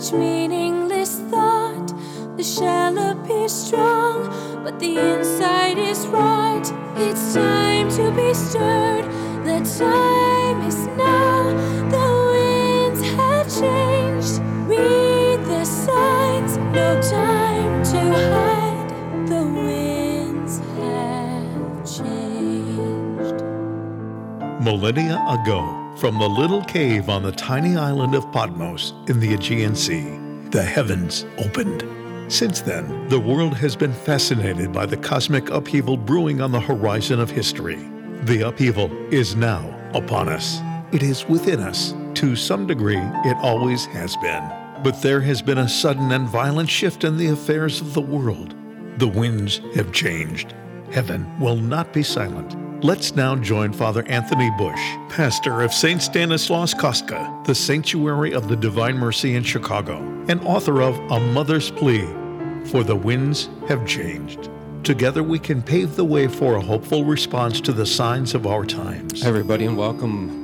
such meaningless thought. The shell appears strong, but the inside is rot. It's time to be stirred. The time is now. The winds have changed. Read the signs. No time to hide. The winds have changed. Millennia ago, from the little cave on the tiny island of Patmos in the Aegean Sea, the heavens opened. Since then, the world has been fascinated by the cosmic upheaval brewing on the horizon of history. The upheaval is now upon us. It is within us. To some degree, it always has been. But there has been a sudden and violent shift in the affairs of the world. The winds have changed. Heaven will not be silent. Let's now join Father Anthony Bush, pastor of St. Stanislaus Kostka, the Sanctuary of the Divine Mercy in Chicago, and author of A Mother's Plea, For the Winds Have Changed. Together we can pave the way for a hopeful response to the signs of our times. Hi, everybody, and welcome.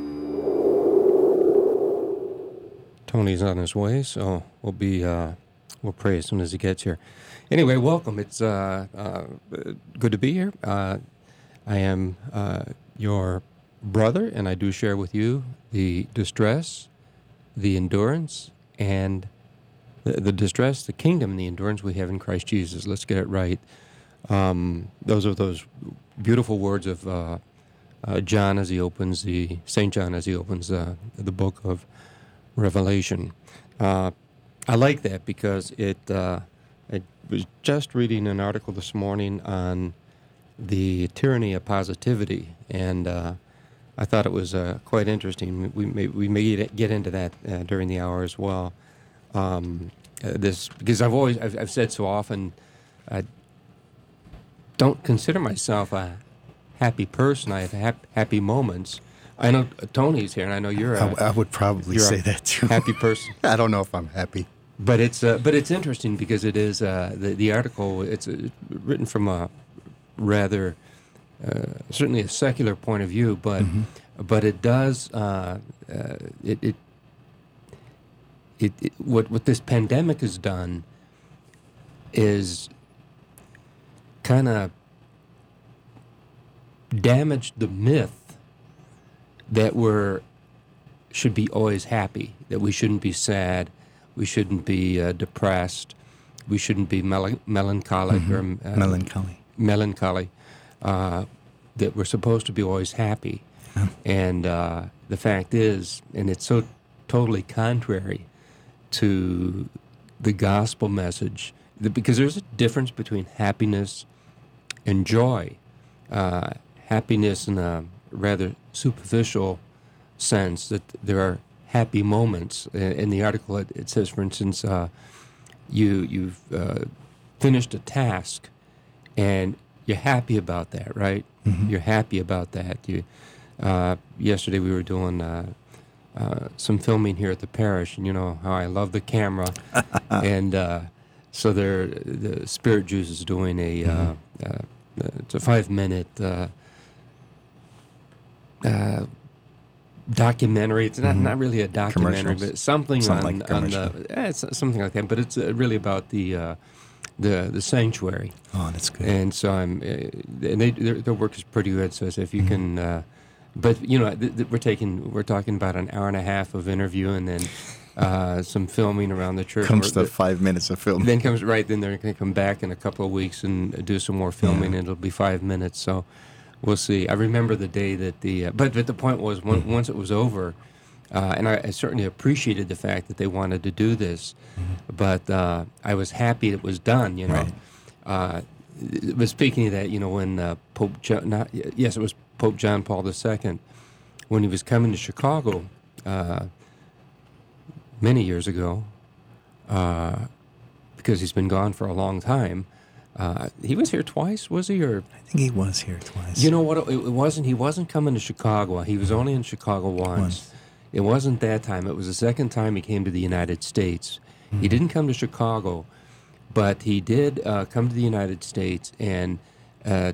Tony's on his way, so we'll pray as soon as he gets here. Anyway, welcome. It's good to be here. I am your brother, and I do share with you the distress, the endurance, and the distress, the kingdom, and the endurance we have in Christ Jesus. Let's get it right. Those are those beautiful words of John as he opens St. John as he opens the book of Revelation. I like that because I was just reading an article this morning on the tyranny of positivity, and I thought it was quite interesting. We may get into that during the hour as well. Because I've said so often, I don't consider myself a happy person. I have happy moments. I know Tony's here, and I know you're I would probably say that too. Happy person. I don't know if I'm happy. But it's interesting because it is the article. It's written from a rather certainly a secular point of view, but it does what this pandemic has done is kind of damaged the myth that should be always happy, that we shouldn't be sad, we shouldn't be depressed, we shouldn't be melancholic or melancholy, that we're supposed to be always happy. Yeah. And the fact is, and it's so totally contrary to the gospel message, because there's a difference between happiness and joy. Happiness in a rather superficial sense, that there are happy moments. In the article, it says, for instance, you've finished a task, and you're happy about that, right? Mm-hmm. You're happy about that. Yesterday we were doing some filming here at the parish, and you know how I love the camera, and so the Spirit Juice is doing it's a 5-minute documentary. It's not really a documentary, but something on something like that. But it's really about the sanctuary. Oh, that's good. And so and their work is pretty good. So if you can, but you know, we're talking about an hour and a half of interview, and then some filming around the church. Comes to 5 minutes of film. Then they're going to come back in a couple of weeks and do some more filming, and it'll be 5 minutes. So we'll see. I remember the day that but the point was, once it was over, and I certainly appreciated the fact that they wanted to do this, but I was happy it was done, you know. Right. But speaking of that, you know, when it was Pope John Paul II, when he was coming to Chicago many years ago, because he's been gone for a long time. He was here twice, was he? Or I think he was here twice. You know what? It wasn't. He wasn't coming to Chicago. He was only in Chicago once. It wasn't that time. It was the second time he came to the United States. He didn't come to Chicago, but he did come to the United States, and the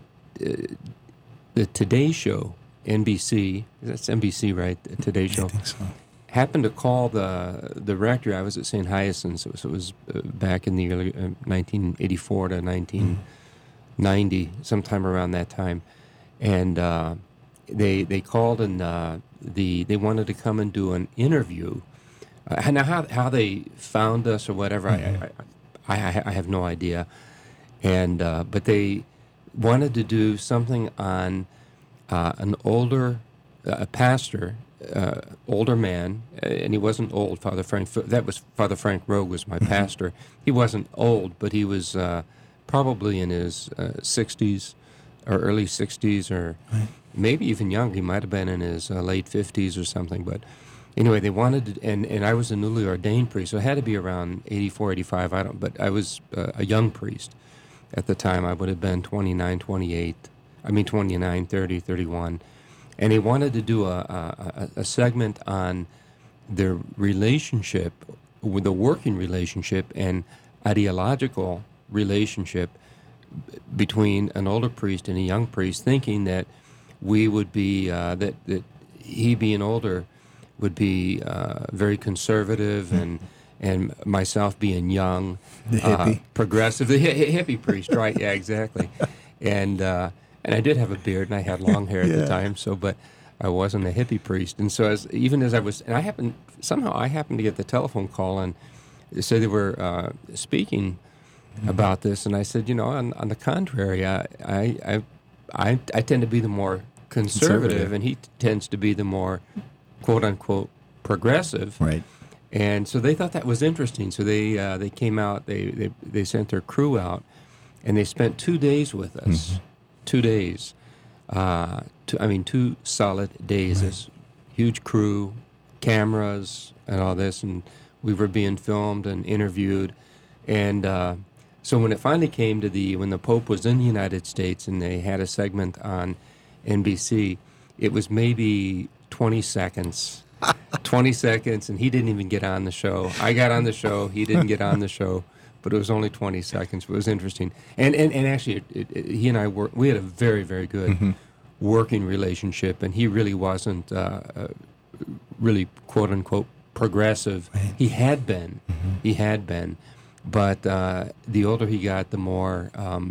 Today Show, NBC, that's NBC, right? The Today Show. I think so. happened to call the rector. I was at St. Hyacinth's. It was back in the early 1984 to 1990, sometime around that time, and they called and they wanted to come and do an interview. Now how they found us or whatever, I have no idea, and but they wanted to do something on an older pastor, older man, and he wasn't old. Father Frank Rogue was my pastor. He wasn't old, but he was probably in his 60s or early 60s, or maybe even young. He might have been in his late 50s or something. But anyway, they wanted to, and I was a newly ordained priest, so it had to be around 84, 85. But I was a young priest at the time. I would have been 29, 30, 31. And he wanted to do a segment on the relationship, with the working relationship and ideological relationship between an older priest and a young priest, thinking that we would be, that he being older would be very conservative, and myself being young, the hippie. Progressive, the hippie priest, right? Yeah, exactly. And I did have a beard, and I had long hair at the time. So, but I wasn't a hippie priest. And so, even as I was, and I happened to get the telephone call, and they said they were speaking about this, and I said, on the contrary, I tend to be the more conservative, and he tends to be the more quote unquote progressive. Right. And so they thought that was interesting. So they came out, they sent their crew out, and they spent 2 days with us. Mm-hmm. 2 days. 2 solid days. Right. This huge crew, cameras, and all this, and we were being filmed and interviewed. And so when it finally came to when the Pope was in the United States and they had a segment on NBC, it was maybe 20 seconds. 20 seconds, and he didn't even get on the show. I got on the show. He didn't get on the show, but it was only 20 seconds. It was interesting. And actually, he and I we had a very, very good working relationship, and he really wasn't really, quote-unquote, progressive. Right. He had been. He had been. But the older he got, the more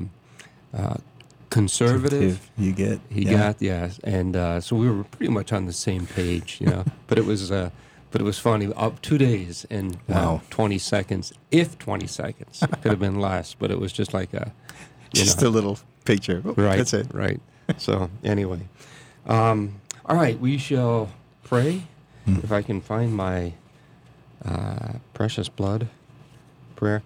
conservative you get. He got, yes. And so we were pretty much on the same page, But it was funny. 2 days and 20 seconds, if 20 seconds. It could have been less, but it was just like a little picture. Oh, right. That's it. Right. So anyway, all right. We shall pray. If I can find my precious blood prayer.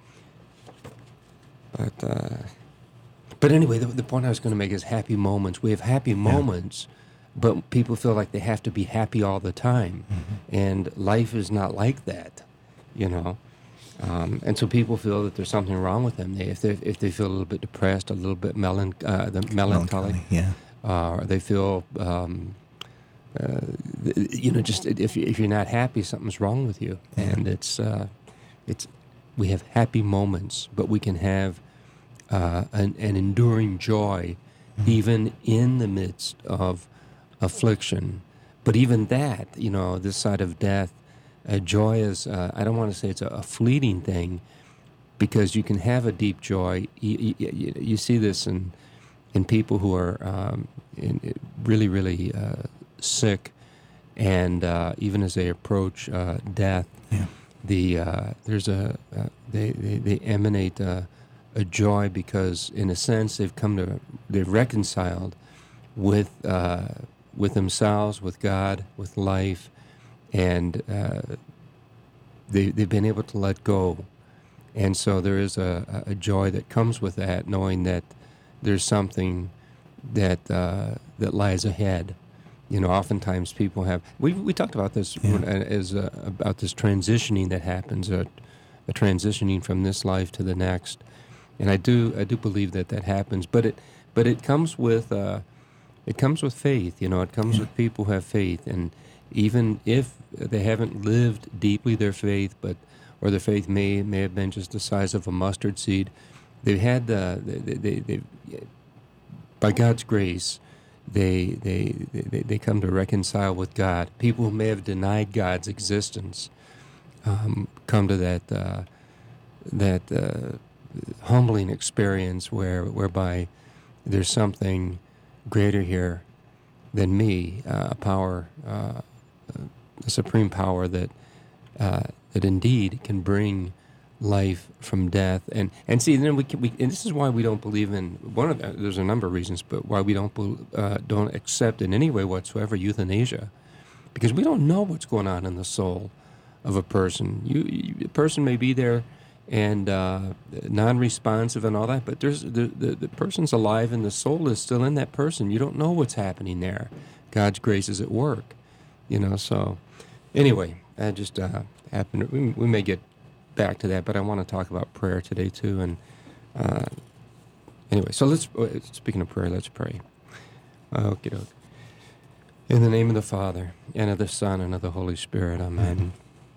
But anyway, the point I was going to make is happy moments. We have happy moments, but people feel like they have to be happy all the time, and life is not like that, And so people feel that there's something wrong with them. If they feel a little bit depressed, a little bit melancholy, or they feel, just if you're not happy, something's wrong with you. And we have happy moments, but we can have an enduring joy even in the midst of affliction. But even that, this side of death, joy is, I don't want to say it's a fleeting thing, because you can have a deep joy. You see this in people who are really, really sick, and even as they approach death, they emanate a joy, because in a sense they've reconciled with themselves, with God, with life, and they've been able to let go. And so there is a joy that comes with that, knowing that there's something that lies ahead. Oftentimes people have. We talked about this about this transitioning that happens, a transitioning from this life to the next, and I do believe that happens. But it comes with faith. It comes with people who have faith, and even if they haven't lived deeply their faith, or their faith may have been just the size of a mustard seed, they've had they by God's grace, they come to reconcile with God. People who may have denied God's existence come to that humbling experience whereby there's something greater here than me, a power, a supreme power that indeed can bring life from death. And see, then and this is why we don't believe in there's a number of reasons, but why we don't accept in any way whatsoever euthanasia, because we don't know what's going on in the soul of a person. A person may be there and non-responsive and all that, but there's the person's alive and the soul is still in that person. You don't know what's happening there. God's grace is at work, So anyway, that just happened. We may get back to that, but I want to talk about prayer today too. And anyway, so speaking of prayer, let's pray. Okay. In the name of the Father, and of the Son, and of the Holy Spirit, amen.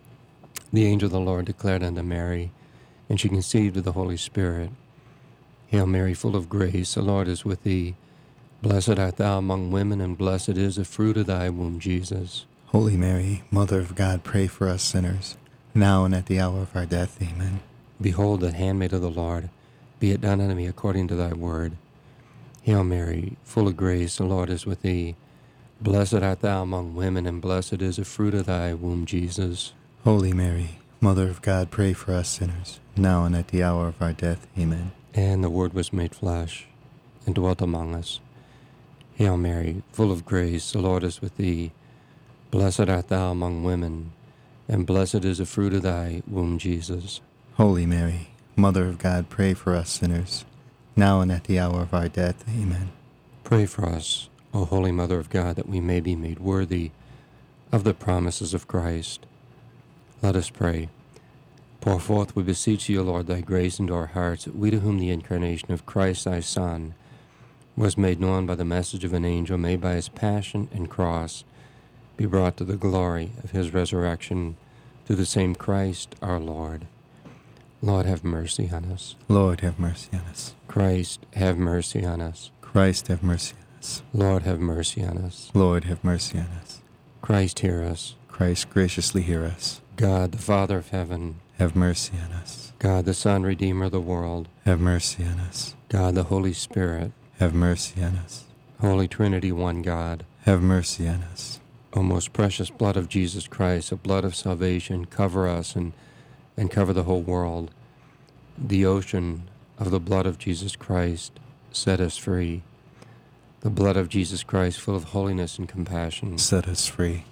The angel of the Lord declared unto Mary, and she conceived of the Holy Spirit. Hail Mary, full of grace, the Lord is with thee. Blessed art thou among women, and blessed is the fruit of thy womb, Jesus. Holy Mary, Mother of God, pray for us sinners, now and at the hour of our death. Amen. Behold, the handmaid of the Lord, be it done unto me according to thy word. Hail Mary, full of grace, the Lord is with thee. Blessed art thou among women, and blessed is the fruit of thy womb, Jesus. Holy Mary, Mother of God, pray for us sinners, now and at the hour of our death. Amen. And the Word was made flesh, and dwelt among us. Hail Mary, full of grace, the Lord is with thee. Blessed art thou among women, and blessed is the fruit of thy womb, Jesus. Holy Mary, Mother of God, pray for us sinners, now and at the hour of our death. Amen. Pray for us, O Holy Mother of God, that we may be made worthy of the promises of Christ. Let us pray. Pour forth, we beseech thee, O Lord, thy grace into our hearts, that we to whom the incarnation of Christ thy Son was made known by the message of an angel, may by his passion and cross be brought to the glory of his resurrection, through the same Christ our Lord. Lord, have mercy on us. Lord, have mercy on us. Christ, have mercy on us. Christ, have mercy on us. Lord, have mercy on us. Lord, have mercy on us. Christ, hear us. Christ, graciously hear us. God, the Father of heaven, have mercy on us. God, the Son, Redeemer of the world, have mercy on us. God, the Holy Spirit, have mercy on us. Holy Trinity, one God, have mercy on us. O most precious blood of Jesus Christ, the blood of salvation, cover us and cover the whole world. The ocean of the blood of Jesus Christ, set us free. The blood of Jesus Christ, full of holiness and compassion, set us free.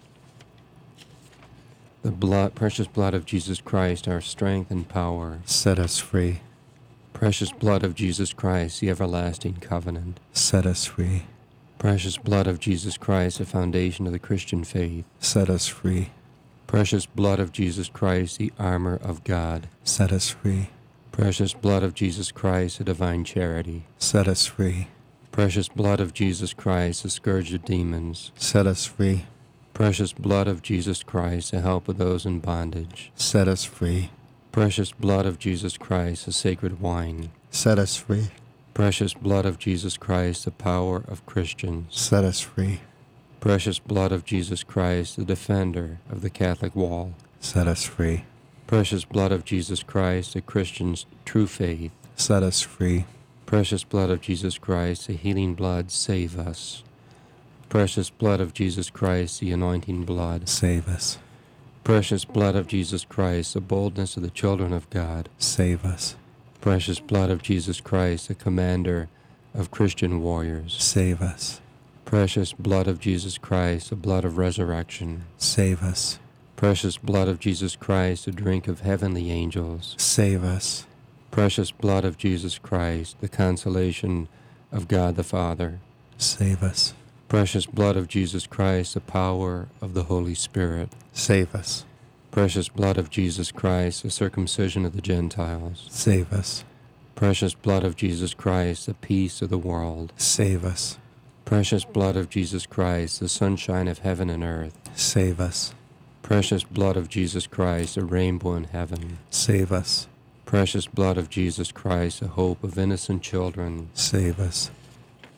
The precious blood of Jesus Christ, our strength and power, set us free. Precious blood of Jesus Christ, the everlasting covenant, set us free. Precious blood of Jesus Christ, the foundation of the Christian faith, set us free. Precious blood of Jesus Christ, the armor of God, set us free. Precious blood of Jesus Christ, the divine charity, set us free. Precious blood of Jesus Christ, the scourge of demons, set us free. Precious blood of Jesus Christ, the help of those in bondage, set us free. Precious blood of Jesus Christ, the sacred wine, set us free. Precious blood of Jesus Christ, the power of Christians, set us free. Precious blood of Jesus Christ, the defender of the Catholic wall, set us free. Precious blood of Jesus Christ, the Christian's true faith, set us free. Precious blood of Jesus Christ, the healing blood, save us. Precious blood of Jesus Christ, the anointing blood, save us. Precious blood of Jesus Christ, the boldness of the children of God, save us. Precious blood of Jesus Christ, the commander of Christian warriors, save us. Precious blood of Jesus Christ, the blood of resurrection, save us. Precious blood of Jesus Christ, the drink of heavenly angels, save us. Precious blood of Jesus Christ, the consolation of God the Father, save us. Precious blood of Jesus Christ, the power of the Holy Spirit, save us. Precious blood of Jesus Christ, the circumcision of the Gentiles, save us. Precious blood of Jesus Christ, the peace of the world, save us. Precious blood of Jesus Christ, the sunshine of heaven and earth, save us. Precious blood of Jesus Christ, the rainbow in heaven, save us. Precious blood of Jesus Christ, the hope of innocent children, save us.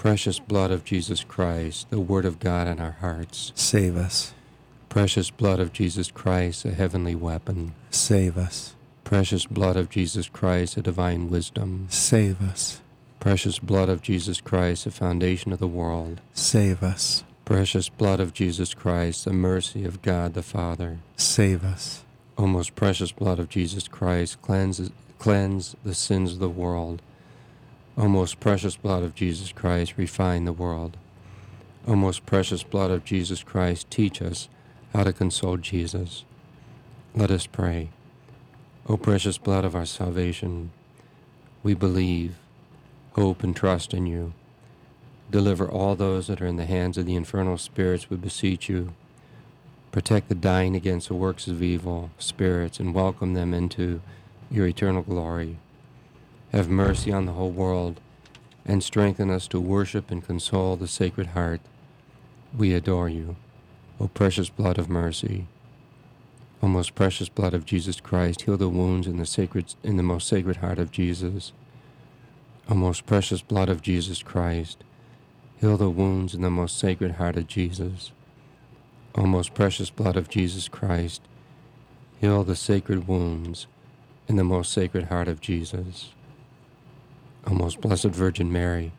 Precious blood of Jesus Christ, the Word of God in our hearts. Save us. Precious blood of Jesus Christ, a heavenly weapon. Save us. Precious blood of Jesus Christ, a divine wisdom. Save us. Precious blood of Jesus Christ, the foundation of the world. Save us. Precious blood of Jesus Christ, the mercy of God the Father. Save us. O most precious blood of Jesus Christ, cleanse the sins of the world. O most precious blood of Jesus Christ, refine the world. O most precious blood of Jesus Christ, teach us how to console Jesus. Let us pray. O precious blood of our salvation, we believe, hope, and trust in you. Deliver all those that are in the hands of the infernal spirits, we beseech you. Protect the dying against the works of evil spirits and welcome them into your eternal glory. Have mercy on the whole world and strengthen us to worship and console the Sacred Heart. We adore you, O precious blood of mercy. O most precious blood of Jesus Christ, heal the wounds in the most sacred heart of Jesus. O most precious blood of Jesus Christ, heal the wounds in the most sacred heart of Jesus. O most precious blood of Jesus Christ, heal the sacred wounds in the most sacred heart of Jesus. O most blessed Virgin Mary,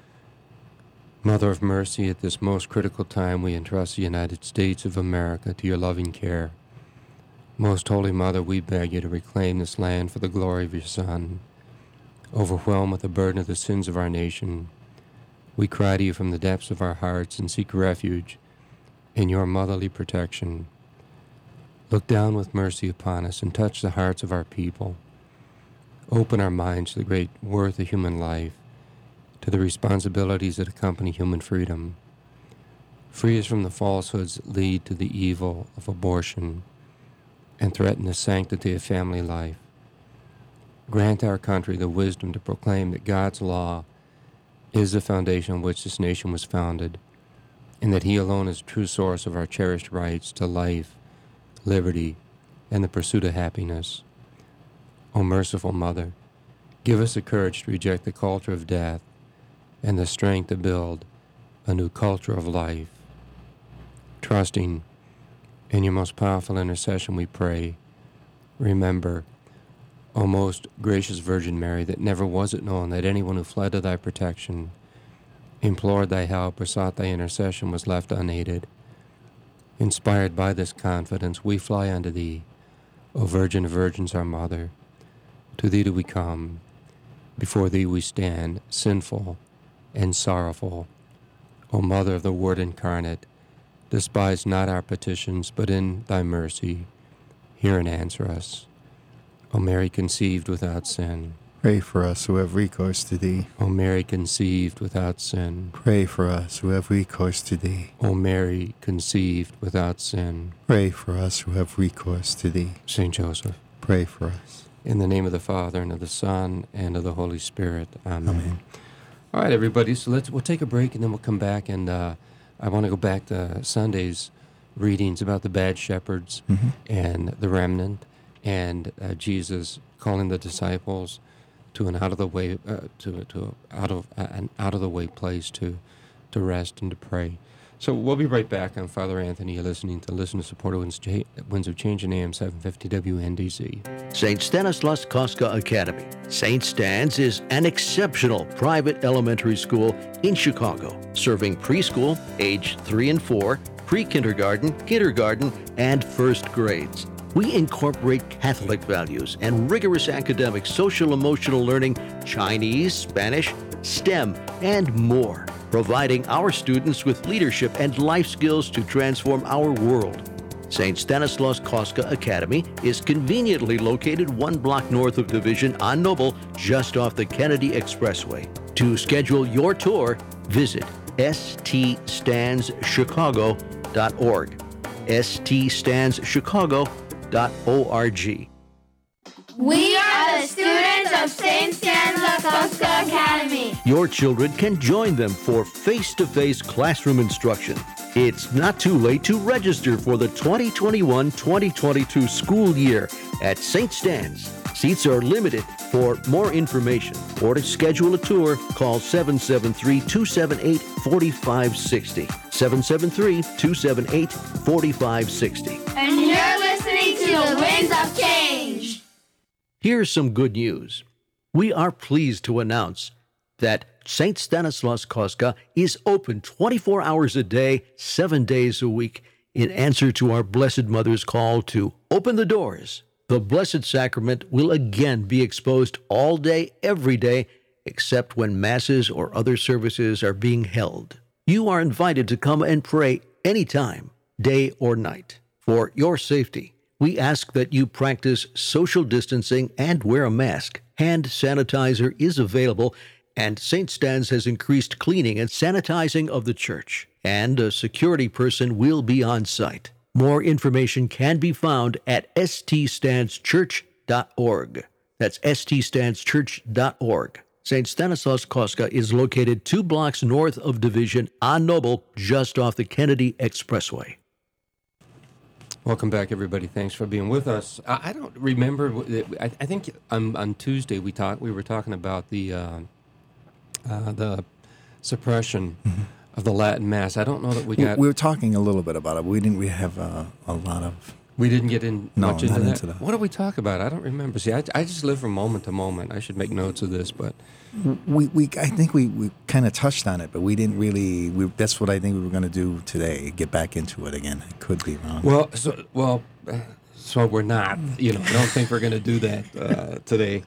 Mother of mercy, at this most critical time we entrust the United States of America to your loving care. Most Holy Mother, we beg you to reclaim this land for the glory of your Son. Overwhelmed with the burden of the sins of our nation, we cry to you from the depths of our hearts and seek refuge in your motherly protection. Look down with mercy upon us and touch the hearts of our people. Open our minds to the great worth of human life, to the responsibilities that accompany human freedom. Free us from the falsehoods that lead to the evil of abortion and threaten the sanctity of family life. Grant our country the wisdom to proclaim that God's law is the foundation on which this nation was founded, and that He alone is the true source of our cherished rights to life, liberty, and the pursuit of happiness. O merciful Mother, give us the courage to reject the culture of death and the strength to build a new culture of life. Trusting in your most powerful intercession, we pray. Remember, O most gracious Virgin Mary, that never was it known that anyone who fled to thy protection, implored thy help, or sought thy intercession was left unaided. Inspired by this confidence, we fly unto thee, O Virgin of Virgins, our Mother. To thee do we come. Before thee we stand, sinful and sorrowful. O Mother of the Word incarnate, despise not our petitions, but in thy mercy hear and answer us. O Mary conceived without sin, Pray for us who have recourse to thee. O Mary conceived without sin, Pray for us who have recourse to thee. O Mary conceived without sin. Pray for us who have recourse to thee. Saint Joseph, Pray for us. in the name of the Father, and of the Son, and of the Holy Spirit. Amen. Amen. All right, everybody, so we'll take a break, and then we'll come back, and I want to go back to Sunday's readings about the bad shepherds and the remnant, and Jesus calling the disciples to an out of the way an out of the way place to rest and to pray. So we'll be right back. I'm Father Anthony. You're listening to Listen to Support Winds of Change in AM 750 WNDZ. St. Stanislaus Kostka Academy. St. Stan's is an exceptional private elementary school in Chicago, serving preschool, age 3 and 4, pre-kindergarten, kindergarten, and first grades. We incorporate Catholic values and rigorous academic social-emotional learning, Chinese, Spanish, STEM, and more, providing our students with leadership and life skills to transform our world. St. Stanislaus Kostka Academy is conveniently located 1 block north of Division on Noble, just off the Kennedy Expressway. To schedule your tour, visit ststandschicago.org. ststandschicago.org. We are the students of St. Stanislaus Kostka Academy. Your children can join them for face-to-face classroom instruction. It's not too late to register for the 2021-2022 school year at St. Stan's. Seats are limited. For more information or to schedule a tour, call 773-278-4560. 773-278-4560. And you're listening to the Winds of Change. Here's some good news. We are pleased to announce that St. Stanislaus Kostka is open 24 hours a day, 7 days a week, in answer to our Blessed Mother's call to open the doors. The Blessed Sacrament will again be exposed all day, every day, except when masses or other services are being held. You are invited to come and pray anytime, day or night. For your safety, we ask that you practice social distancing and wear a mask. Hand sanitizer is available, and St. Stan's has increased cleaning and sanitizing of the church, and a security person will be on site. More information can be found at ststanschurch.org. That's ststanschurch.org. St. Stanislaus Kostka is located 2 blocks north of Division on Noble, just off the Kennedy Expressway. Welcome back, everybody. Thanks for being with us. I don't remember. I think on Tuesday we were talking about the suppression of the Latin Mass. I don't know that we got. We were talking a little bit about it. But we didn't. We have a lot of. We didn't get much into that. Into that. What did we talk about? I don't remember. See, I just live from moment to moment. I should make notes of this, but I think we kind of touched on it, but we didn't really. That's what I think we were going to do today. Get back into it again. It could be wrong. So we're not. I don't think we're going to do that today.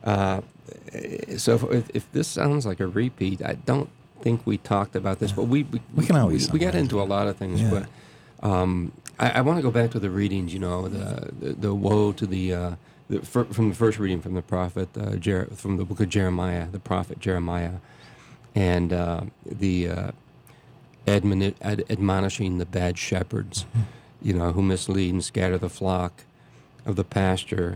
So if this sounds like a repeat, I don't think we talked about this, but we can always we got into a lot of things, but. I want to go back to the readings. The woe to from the first reading from the prophet from the book of Jeremiah, the prophet Jeremiah, and the admonishing the bad shepherds, who mislead and scatter the flock of the pasture.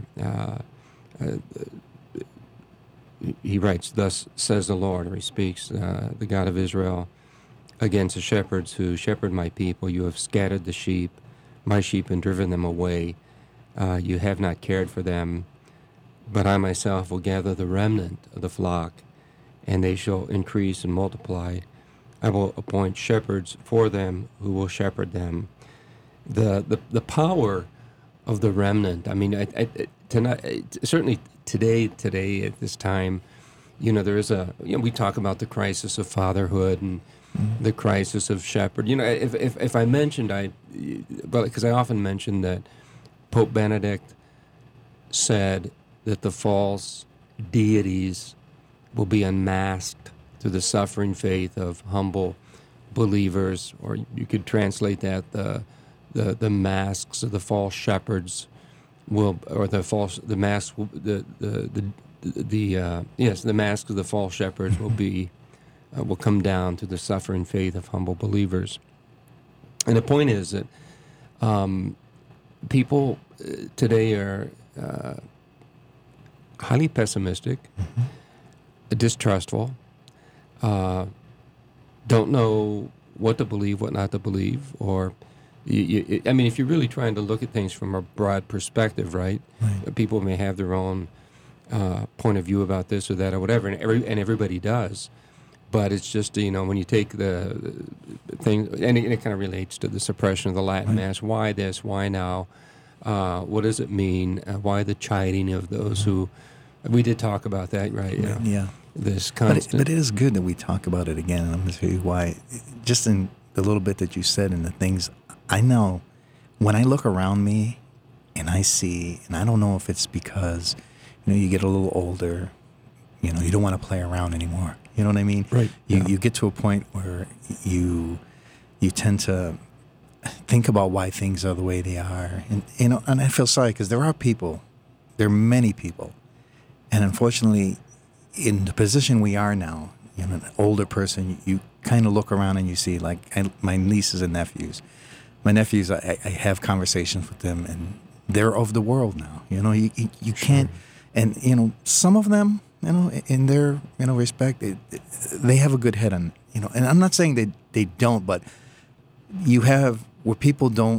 He writes, "Thus says the Lord," or he speaks, the God of Israel, against the shepherds who shepherd my people. You have scattered my sheep, and driven them away. You have not cared for them, but I myself will gather the remnant of the flock, and they shall increase and multiply. I will appoint shepherds for them who will shepherd them. The power of the remnant. I mean, certainly today at this time, there is we talk about the crisis of fatherhood and the crisis of shepherd. If I mentioned, because I often mention that Pope Benedict said that the false deities will be unmasked through the suffering faith of humble believers, or you could translate that the masks of the false shepherds the masks of the false shepherds will come down to the suffering faith of humble believers. And the point is that people today are highly pessimistic, distrustful, don't know what to believe, what not to believe, or if you're really trying to look at things from a broad perspective, right? People may have their own point of view about this or that or whatever, and everybody does. But it's just, when you take the thing, and it kind of relates to the suppression of the Latin Mass. Why this? Why now? What does it mean? Why the chiding of those who... We did talk about that, right? Yeah. This constant... But it is good that we talk about it again, and I'm going to tell you why. Just in the little bit that you said and the things, I know when I look around me and I see, and I don't know if it's because, you get a little older, you don't want to play around anymore. You know what I mean? Right. You get to a point where you tend to think about why things are the way they are, and and I feel sorry because there are many people, and unfortunately, in the position we are now, an older person, you kind of look around and you see my nieces and nephews. My nephews, I have conversations with them, and they're of the world now. You can't, and some of them. In their respect, they have a good head on. And I'm not saying they don't, but you have where people don't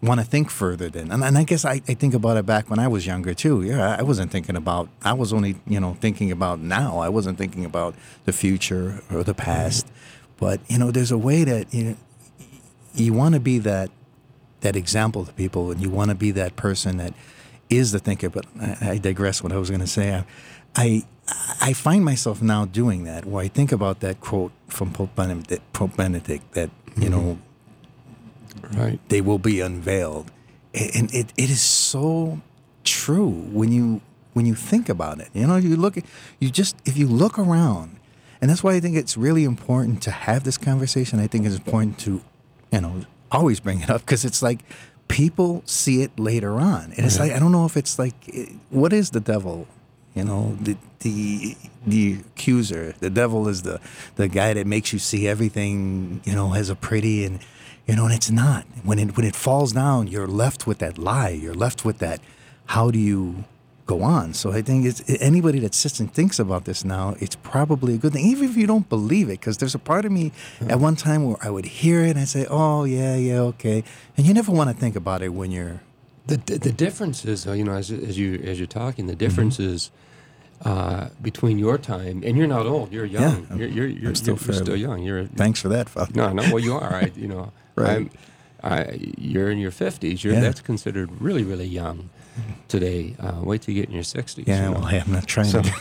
want to think further than. And I guess I think about it back when I was younger too. Yeah, I wasn't thinking about, I was only, thinking about now. I wasn't thinking about the future or the past. But, there's a way that, you want to be that example to people, and you want to be that person that is the thinker. But I digress what I was going to say. I find myself now doing that, where I think about that quote from Pope Benedict that, right, they will be unveiled. And it is so true when you think about it. If you look around, and that's why I think it's really important to have this conversation. I think it's important to, always bring it up, because it's like people see it later on. And it's like, I don't know if it's like, what is the devil? The accuser. The devil is the guy that makes you see everything, as a pretty, and and it's not. When it falls down, you're left with that lie. You're left with that. How do you go on? So I think it's anybody that sits and thinks about this now, it's probably a good thing, even if you don't believe it. Because there's a part of me at one time where I would hear it and I say, "Oh yeah, okay," and you never want to think about it when you're. The difference is, as you're talking, the difference is between your time, and you're not old. You're young. Yeah, you're still young. Thanks for that, Father. No. Well, you are. Right. You're in your 50s. That's considered really, really young today. Wait till you get in your 60s. Yeah. Well, I'm not trying to.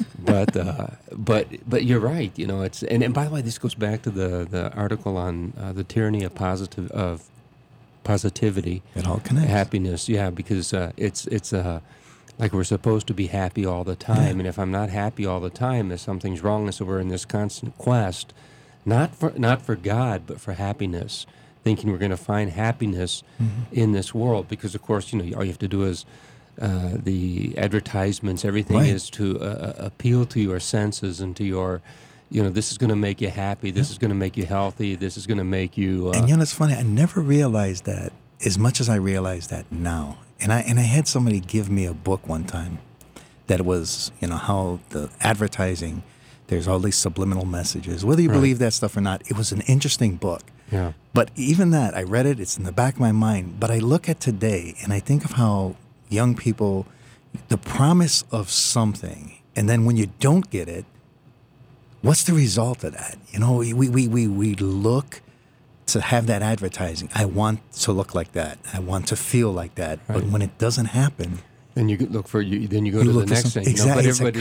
But you're right. It's and by the way, this goes back to the article on the tyranny of positivity. It all connects. Happiness, because it's like we're supposed to be happy all the time, and if I'm not happy all the time, there's something's wrong. And so we're in this constant quest, not for God, but for happiness, thinking we're going to find happiness in this world. Because of course, all you have to do is the advertisements, everything is to appeal to your senses and to your. This is going to make you happy. This is going to make you healthy. This is going to make you. And it's funny. I never realized that as much as I realize that now. And I had somebody give me a book one time that was, how the advertising, there's all these subliminal messages. Whether you believe that stuff or not, it was an interesting book. Yeah. But even that, I read it. It's in the back of my mind. But I look at today and I think of how young people, the promise of something, and then when you don't get it, what's the result of that? We look to have that advertising. I want to look like that. I want to feel like that. Right. But when it doesn't happen, then you look for you. Then you go to the next thing. Exactly. But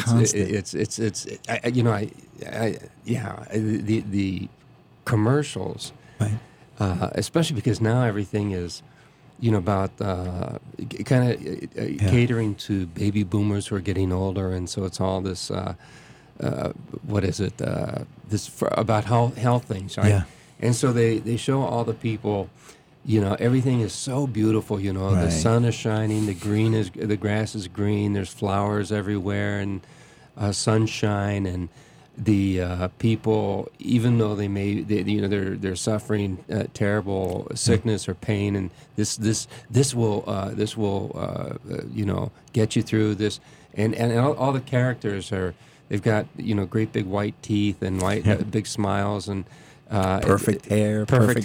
the commercials, right? Especially because now everything is, about kind of catering to baby boomers who are getting older, and so it's all this. What is it? About health things, right? Yeah. And so they show all the people, everything is so beautiful. The sun is shining, the grass is green, there's flowers everywhere, and sunshine, and the people, even though they're suffering terrible sickness or pain, and this will get you through this, and all the characters are. They've got great big white teeth and big smiles and perfect hair.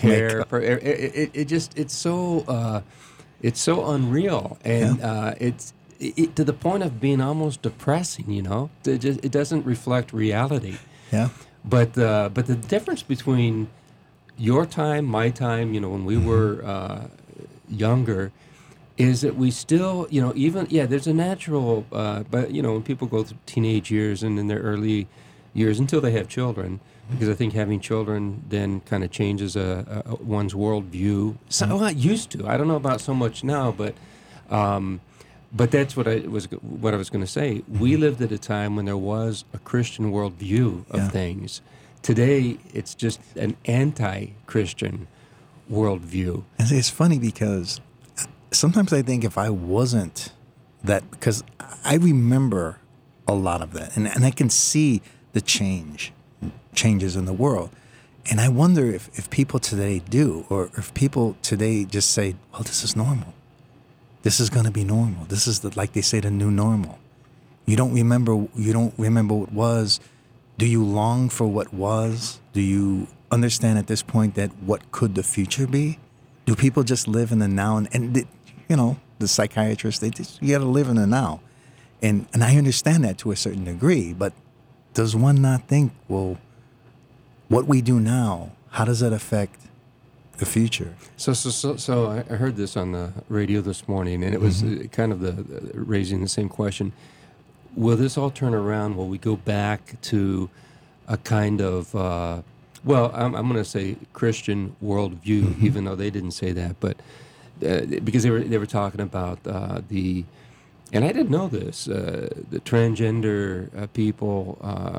It's so unreal, and it's to the point of being almost depressing. It doesn't reflect reality. Yeah. But the difference between your time, my time, when we were younger. Is that we still, there's a natural, but, when people go through teenage years and in their early years until they have children, because I think having children then kind of changes one's worldview. So it used to. I don't know about so much now, but that's what I was going to say. We lived at a time when there was a Christian worldview of things. Today, it's just an anti-Christian worldview. And it's funny because sometimes I think if I wasn't that, because I remember a lot of that, and I can see the changes in the world. And I wonder if people today do, or if people today just say, well, this is normal. This is going to be normal. This is like they say, the new normal. You don't remember what was. Do you long for what was? Do you understand at this point that what could the future be? Do people just live in the now? The psychiatrists, you got to live in the now. And I understand that to a certain degree, but does one not think, well, what we do now, how does that affect the future? So I heard this on the radio this morning, and it was kind of raising the same question. Will this all turn around? Will we go back to a kind of, I'm going to say Christian worldview, even though they didn't say that, but because they were talking about and I didn't know this, the transgender people,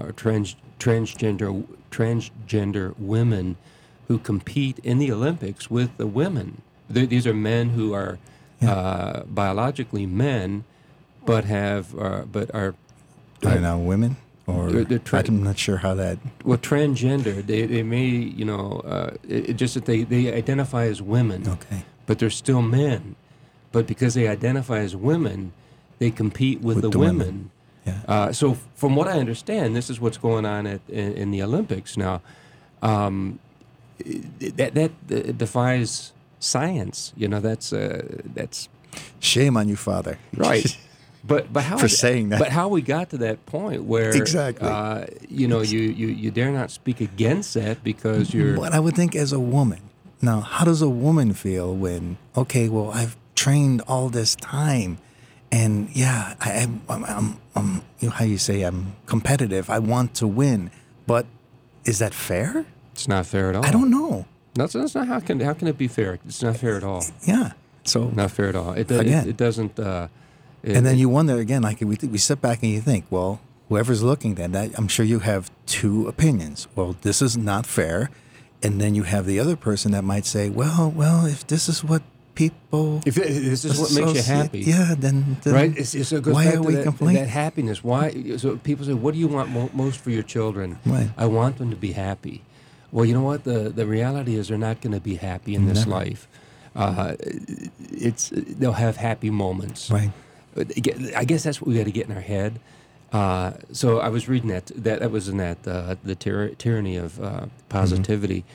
transgender women who compete in the Olympics with the women. These are men who are biologically men, but are now women, or I'm not sure how that. Well, transgender, they may it just that they identify as women. Okay. But they're still men. But because they identify as women, they compete with the women. Yeah. So from what I understand, this is what's going on in the Olympics now. That defies science. That's shame on you, Father. Right. But how for saying that? But how we got to that point where exactly, you dare not speak against that because you're. But I would think as a woman. Now, how does a woman feel when, okay, well, I've trained all this time, and I'm how you say, I'm competitive. I want to win, but is that fair? It's not fair at all. I don't know. That's not how can it be fair? It's not fair at all. Yeah. So not fair at all. It doesn't. And then you wonder again, like we sit back and you think, well, whoever's looking at that, I'm sure you have two opinions. Well, this is not fair. And then you have the other person that might say, well, if this is what people... If this is what makes you happy. Yeah, then right? So it goes why back are to we complaining? That happiness. Why? So people say, what do you want most for your children? Right. I want them to be happy. Well, you know what? The reality is they're not going to be happy in this life. They'll have happy moments. Right. I guess that's what we got to get in our head. So I was reading that was in the tyranny of positivity.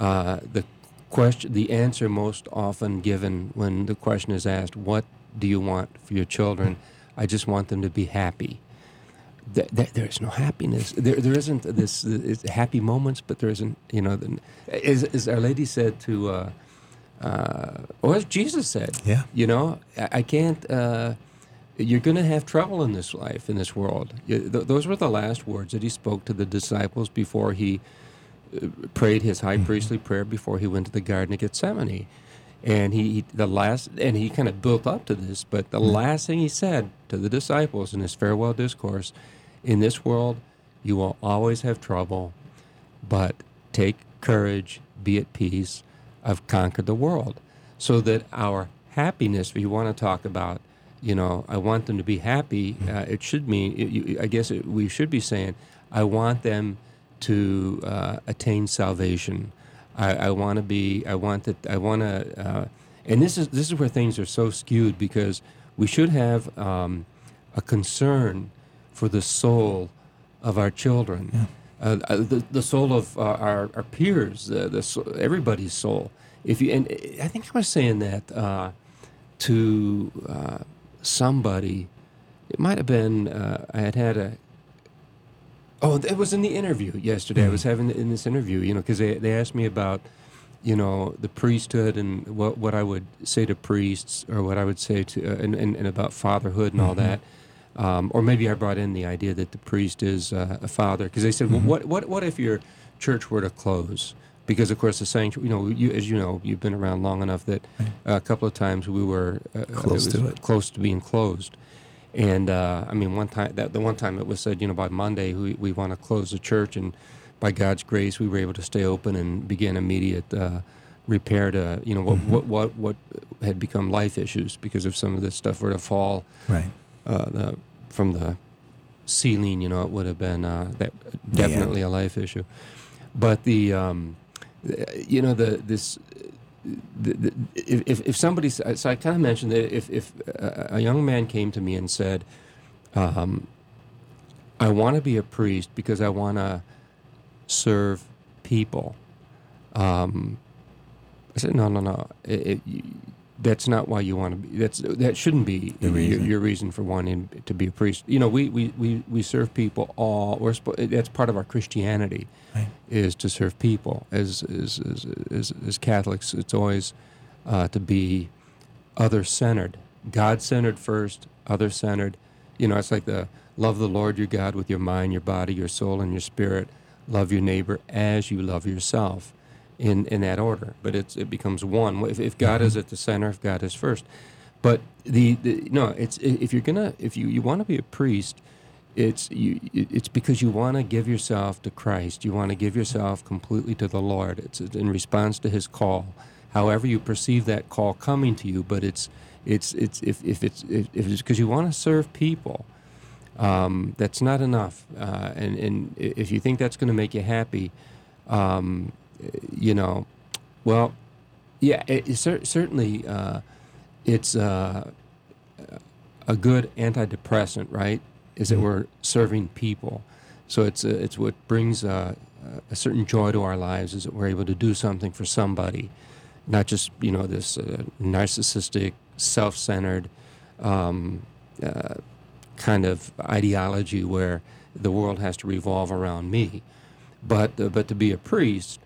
The answer most often given when the question is asked, "What do you want for your children?" I just want them to be happy. There's no happiness. There isn't this happy moments, but there isn't. As Our Lady said to, or as Jesus said, yeah. I can't. You're going to have trouble in this life, in this world. Those were the last words that he spoke to the disciples before he prayed his high priestly prayer before he went to the Garden of Gethsemane. And he kind of built up to this, but the last thing he said to the disciples in his farewell discourse, in this world you will always have trouble, but take courage, be at peace, I've conquered the world. So that our happiness, if you want to talk about, I want them to be happy. It should mean, we should be saying, I want them to attain salvation. And this is where things are so skewed, because we should have a concern for the soul of our children, the soul of our peers, everybody's soul. I think I was saying that to somebody. It might have been I had a. Oh, it was in the interview yesterday. I was having in this interview, because they asked me about, the priesthood and what I would say to priests, or what I would say to and about fatherhood and all that. Or maybe I brought in the idea that the priest is a father, because they said, well, what if your church were to close? Because of course the sanctuary, you've been around long enough that a couple of times we were close to being closed. And one time it was said, by Monday we want to close the church, and by God's grace we were able to stay open and begin immediate repair to what had become life issues, because if some of this stuff were to fall from the ceiling, it would have been definitely a life issue. But if somebody, so I kind of mentioned that if a young man came to me and said, I want to be a priest because I want to serve people. I said, no. That's not why you want to be. That shouldn't be your reason for wanting to be a priest. We serve people all. That's part of our Christianity, right, is to serve people. As Catholics, it's always to be other-centered, God-centered first, other-centered. It's like love the Lord your God with your mind, your body, your soul, and your spirit. Love your neighbor as you love yourself. In that order, but it becomes one. If God is at the center, if God is first, but if you want to be a priest, it's because you want to give yourself to Christ. You want to give yourself completely to the Lord. It's in response to His call, however you perceive that call coming to you. But if it's because you want to serve people, that's not enough. And if you think that's going to make you happy. Certainly it's a good antidepressant, right? Is that we're serving people. So it's what brings a certain joy to our lives, is that we're able to do something for somebody, not just, this narcissistic, self-centered kind of ideology where the world has to revolve around me. But to be a priest,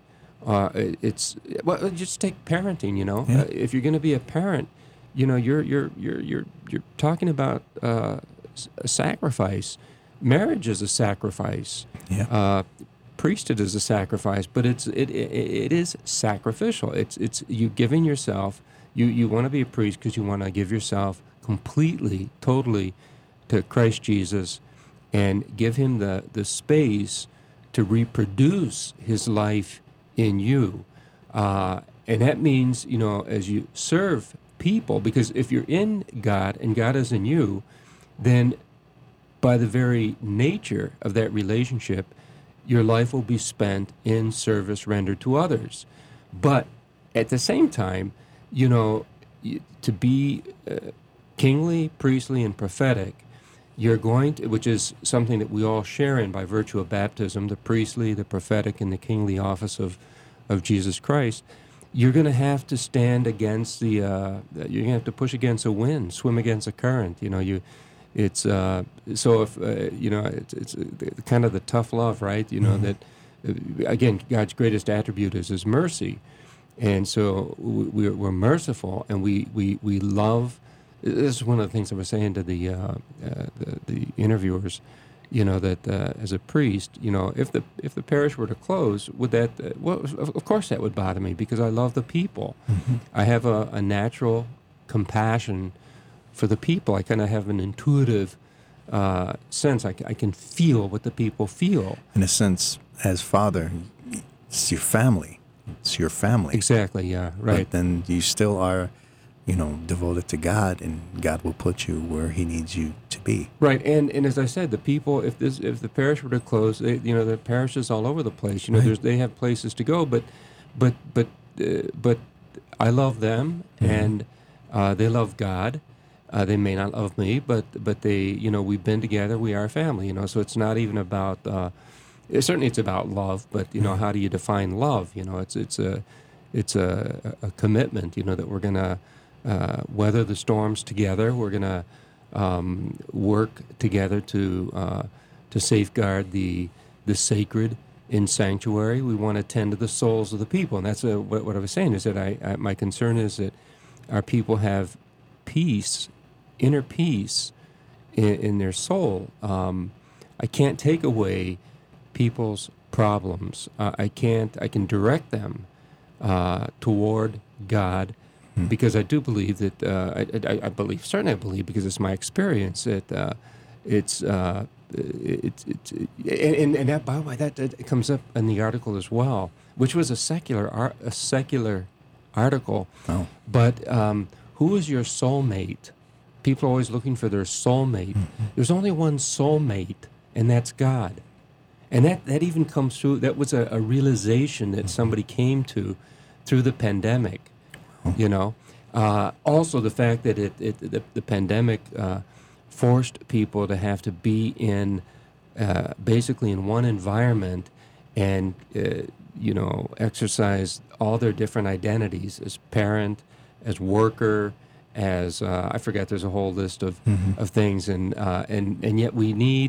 just take parenting. Yeah. If you're going to be a parent, you're talking about a sacrifice. Marriage is a sacrifice. Yeah. Priesthood is a sacrifice, but it is sacrificial. It's you giving yourself. You want to be a priest because you want to give yourself completely, totally to Christ Jesus, and give Him the space to reproduce His life in you. And that means, as you serve people, because if you're in God and God is in you, then by the very nature of that relationship, your life will be spent in service rendered to others. But at the same time, to be kingly, priestly, and prophetic, you're going to, which is something that we all share in by virtue of baptism, the priestly, the prophetic, and the kingly office of Jesus Christ. You're going to have to stand against you're going to have to push against a wind, swim against a current. It's kind of the tough love, right? That again, God's greatest attribute is His mercy, and so we're merciful, and we love. This is one of the things I was saying to the interviewers, that as a priest, if the parish were to close, would that? Of course that would bother me, because I love the people. Mm-hmm. I have a natural compassion for the people. I kind of have an intuitive sense. I can feel what the people feel. In a sense, as father, it's your family. It's your family. Exactly. Yeah. Right. But then you still are, devoted to God, and God will put you where He needs you to be. Right, and as I said, the people, if the parish were to close, the parishes all over the place. Right. They have places to go, but I love them, and they love God. They may not love me, but they, we've been together. We are a family. So it's not even about. Certainly, it's about love, but how do you define love? It's a commitment. That we're gonna. Weather the storms together. We're going to work together to safeguard the sacred in sanctuary. We want to tend to the souls of the people, and that's what I was saying. Is that my concern is that our people have peace, inner peace, in their soul. I can't take away people's problems. I can direct them toward God. Because I do believe that I believe because it's my experience that and that, by the way, that comes up in the article as well, which was a secular article. Oh. But who is your soulmate? People are always looking for their soulmate. Mm-hmm. There's only one soulmate, and that's God. And that even comes through. That was a realization that somebody came to through the pandemic. Also the fact that the pandemic forced people to have to be in basically in one environment and exercise all their different identities as parent, as worker, as I forget. There's a whole list of things, and yet we need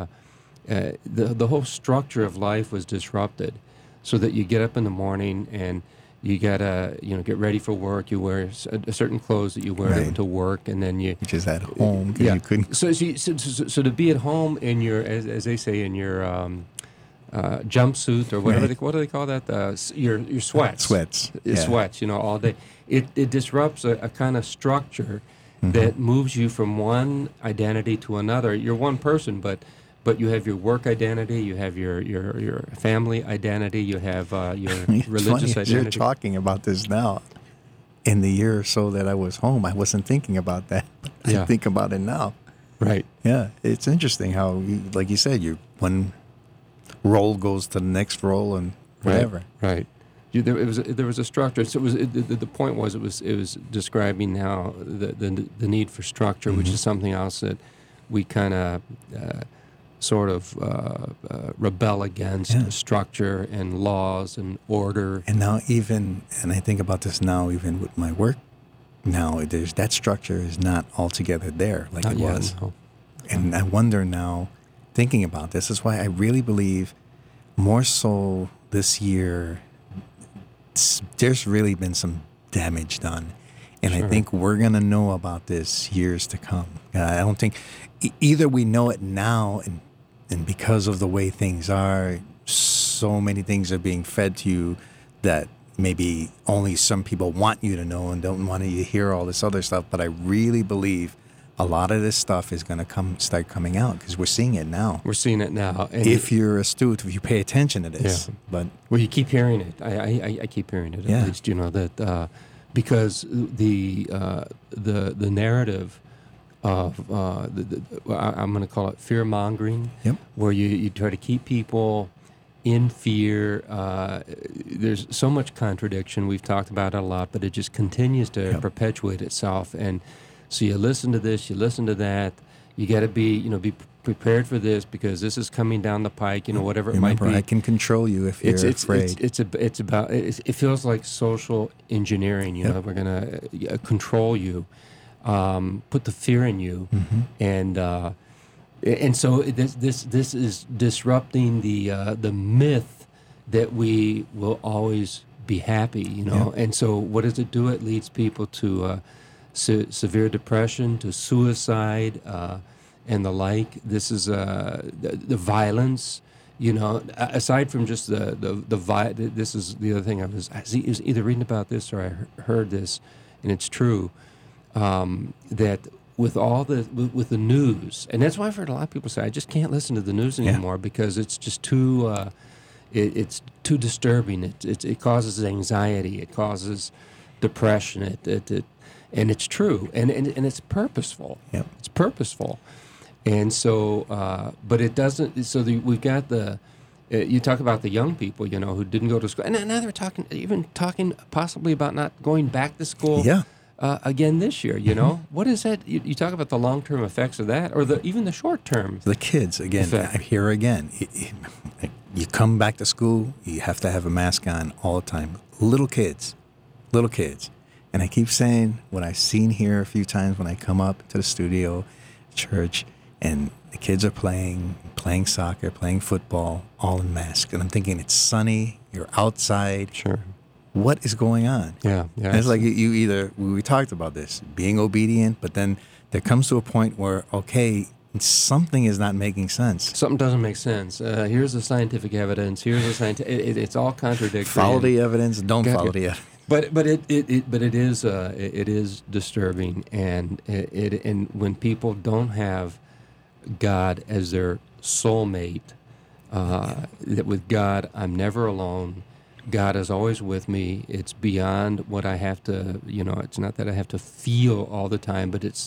the whole structure of life was disrupted, so that you get up in the morning and you gotta get ready for work. You wear a certain clothes that you wear to work, and then you which is at home because you couldn't. So to be at home in your, as they say, in your jumpsuit or whatever what do they call that? Your sweats. Sweats. All day. It disrupts a kind of structure that moves you from one identity to another. You're one person, but you have your work identity, you have your family identity, you have your religious identity. You're talking about this now. In the year or so that I was home, I wasn't thinking about that. I think about it now. Right. Yeah, it's interesting how, like you said, one role goes to the next role and whatever. Right. There was a structure. So the point was it was describing how the need for structure, which is something else that we kind of sort of rebel against structure and laws and order. And now and I think about this now, even with my work, now that structure is not altogether there like it was. No. And I wonder now, thinking about this is why I really believe more so this year, there's really been some damage done. And I think we're going to know about this years to come. I don't think either we know it now and because of the way things are, so many things are being fed to you that maybe only some people want you to know and don't want you to hear all this other stuff. But I really believe a lot of this stuff is going to start coming out because we're seeing it now. We're seeing it now. And if you're astute, if you pay attention to this. Yeah. But you keep hearing it. I keep hearing it at least. That because the narrative of I'm going to call it fear mongering, where you try to keep people in fear. There's so much contradiction. We've talked about it a lot, but it just continues to perpetuate itself. And so you listen to this, you listen to that. You got to be prepared for this because this is coming down the pike. Whatever it might be. I can control you if you're afraid. It feels like social engineering. We're gonna control you, put the fear in you, and so this is disrupting the myth that we will always be happy. And so what does it do? It leads people to severe depression, to suicide, and the like. This is the violence. Aside from just this is the other thing. I was either reading about this or I heard this, and it's true. That with all with the news, and that's why I've heard a lot of people say I just can't listen to the news anymore because it's just too it's too disturbing. It causes anxiety. It causes depression. And it's true, and it's purposeful. Yep. It's purposeful, and so but it doesn't. So we've got you talk about the young people, who didn't go to school, and now they're talking possibly about not going back to school. Yeah. Again this year, what is that? You talk about the long-term effects of that, or even the short-term. The kids again. Here again, you come back to school, you have to have a mask on all the time. Little kids, and I keep saying what I've seen here a few times when I come up to the studio, church, and the kids are playing soccer, playing football, all in masks, and I'm thinking it's sunny, you're outside. Sure. What is going on? Yeah. And it's like you either, we talked about this, being obedient, but then there comes to a point where, okay, something is not making sense. Something doesn't make sense. Here's the scientific evidence. It's all contradictory. Follow the evidence, don't follow the evidence. But it is disturbing, and when people don't have God as their soulmate, that with God I'm never alone. God is always with me. It's beyond what I have to, it's not that I have to feel all the time, but it's,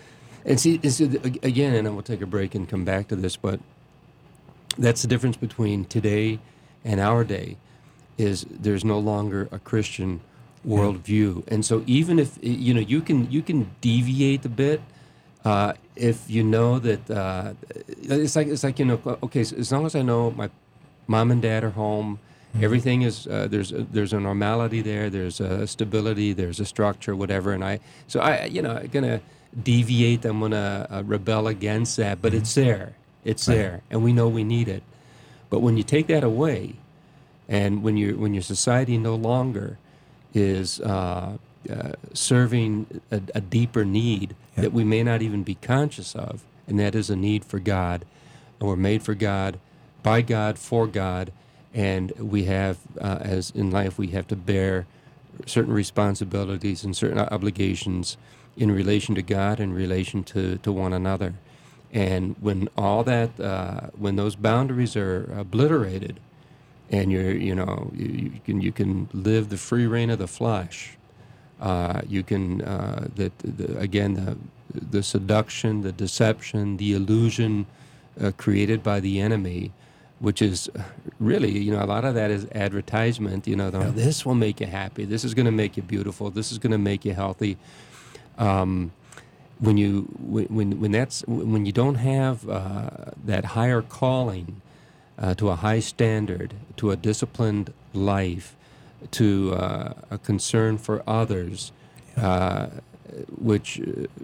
again, and I will take a break and come back to this, but that's the difference between today and our day, is there's no longer a Christian worldview. And so even if, you can deviate a bit, if you know that, it's like, okay, so as long as I know my mom and dad are home, Everything is there's a normality there. There's a stability. There's a structure, whatever. And I'm gonna deviate. I'm gonna rebel against that. But it's there. It's there, and we know we need it. But when you take that away, and when your society no longer is serving a deeper need that we may not even be conscious of, and that is a need for God, and we're made for God, by God, for God. And we have, as in life, we have to bear certain responsibilities and certain obligations in relation to God, in relation to one another. And when all that, when those boundaries are obliterated, and you can live the free reign of the flesh, you can the seduction, the deception, the illusion created by the enemy, which is really, a lot of that is advertisement. This will make you happy. This is going to make you beautiful. This is going to make you healthy. When you don't have that higher calling to a high standard, to a disciplined life, to a concern for others, which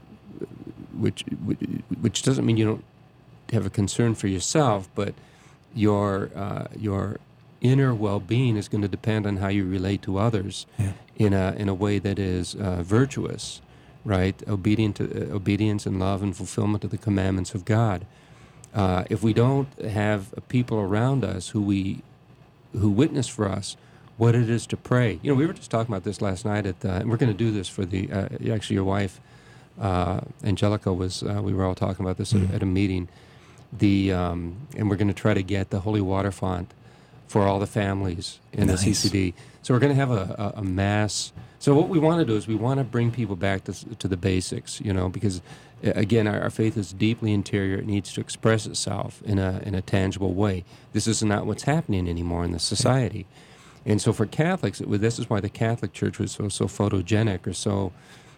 doesn't mean you don't have a concern for yourself, but your inner well-being is going to depend on how you relate to others in a way that is virtuous, right? Obedience and love and fulfillment of the commandments of God. If we don't have people around us who witness for us what it is to pray. We were just talking about this last night and we're going to do this for actually your wife, Angelica we were all talking about this at a meeting. And we're going to try to get the holy water font for all the families in the CCD. So we're going to have a mass. So what we want to do is we want to bring people back to the basics, because again, our faith is deeply interior. It needs to express itself in a tangible way. This is not what's happening anymore in the society. And so for Catholics, this is why the Catholic Church was so photogenic, or so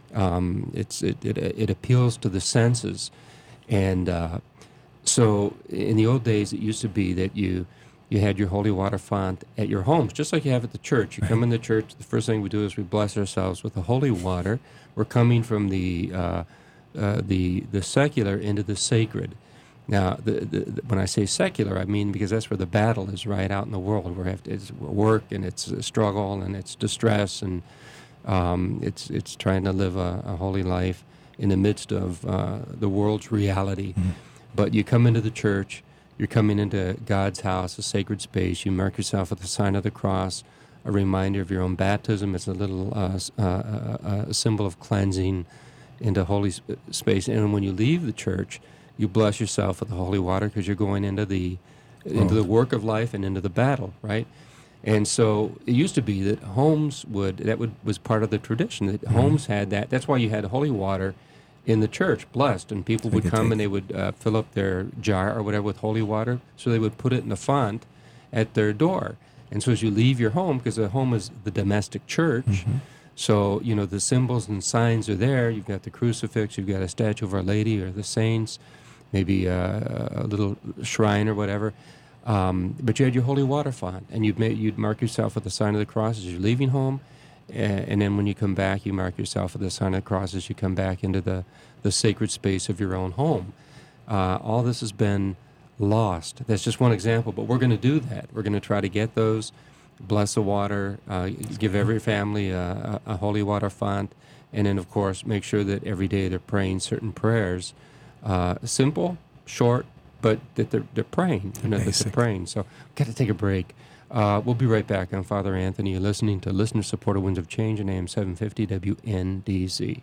it appeals to the senses. And so in the old days, it used to be that you had your holy water font at your homes, just like you have at the church. You come in the church, the first thing we do is we bless ourselves with the holy water. We're coming from the secular into the sacred. Now, when I say secular, I mean because that's where the battle is, right, out in the world, where it's work and it's a struggle and it's distress and it's trying to live a holy life in the midst of the world's reality. Mm-hmm. But you come into the church, you're coming into God's house, a sacred space. You mark yourself with the sign of the cross, a reminder of your own baptism. It's a little a symbol of cleansing into holy space. And when you leave the church, you bless yourself with the holy water because you're going into the work of life and into the battle, right? And so it used to be that homes was part of the tradition, that homes had that. That's why you had holy water in the church, blessed, and people would come and they would fill up their jar or whatever with holy water, so they would put it in the font at their door. And so as you leave your home, because the home is the domestic church, so, the symbols and signs are there. You've got the crucifix, you've got a statue of Our Lady or the saints, maybe a little shrine or whatever. But you had your holy water font, and you'd mark yourself with the sign of the cross as you're leaving home. And then when you come back, you mark yourself with the sign of the cross as you come back into the sacred space of your own home. All this has been lost. That's just one example, but we're going to do that. We're going to try to get those, bless the water, give every family a holy water font, and then, of course, make sure that every day they're praying certain prayers. Simple, short, but that they're praying, that they're praying. So we've got to take a break. We'll be right back. I'm Father Anthony. You're listening to Listener-Supported Winds of Change on AM 750 WNDZ.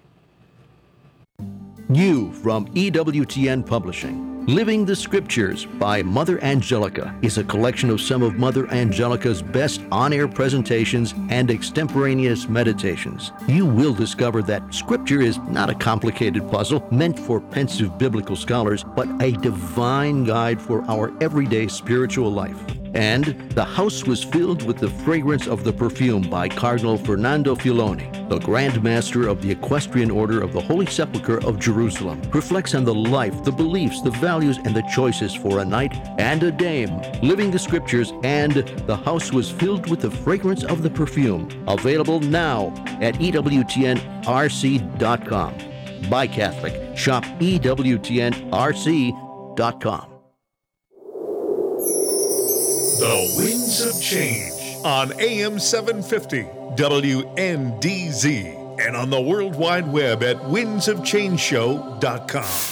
New from EWTN Publishing, Living the Scriptures by Mother Angelica is a collection of some of Mother Angelica's best on-air presentations and extemporaneous meditations. You will discover that Scripture is not a complicated puzzle meant for pensive biblical scholars, but a divine guide for our everyday spiritual life. And The House Was Filled with the Fragrance of the Perfume by Cardinal Fernando Filoni, the Grand Master of the Equestrian Order of the Holy Sepulchre of Jerusalem, reflects on the life, the beliefs, the values, and the choices for a knight and a dame, living the scriptures, and The House Was Filled with the Fragrance of the Perfume, available now at EWTNRC.com. Buy Catholic. Shop EWTNRC.com. The Winds of Change on AM 750 WNDZ and on the World Wide Web at windsofchangeshow.com.